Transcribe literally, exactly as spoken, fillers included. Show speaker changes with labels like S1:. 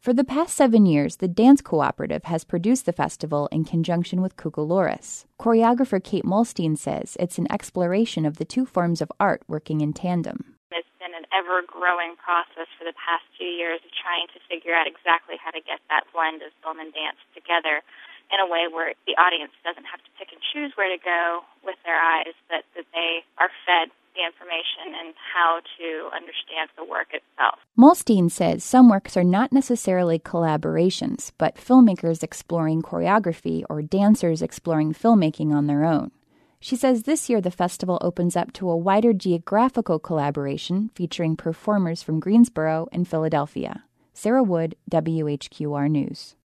S1: For the past seven years, the Dance Cooperative has produced the festival in conjunction with Cucaloris. Choreographer Kate Molstein says it's an exploration of the two forms of art working in tandem.
S2: It's been an ever-growing process for the past few years of trying to figure out exactly how to get that blend of film and dance together in a way where the audience doesn't have to pick and choose where to go with their eyes, but that they are fed the information and how to understand the work itself.
S1: Molstein says some works are not necessarily collaborations, but filmmakers exploring choreography or dancers exploring filmmaking on their own. She says this year the festival opens up to a wider geographical collaboration featuring performers from Greensboro and Philadelphia. Sarah Wood, W H Q R News.